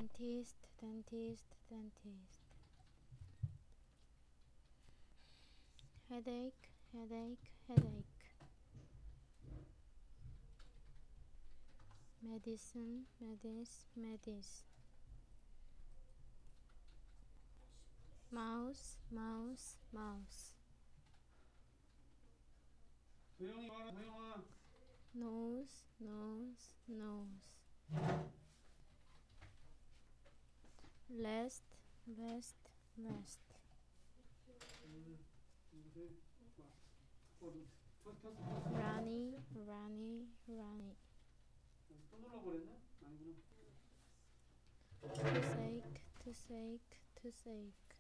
dentist, dentist, dentist. Headache, headache, headache. Medicine, medicine. Mouse, mouse, mouse. Nose, nose, nose. Rest, rest, rest. Runny, runny, runny. Toothache, toothache, toothache.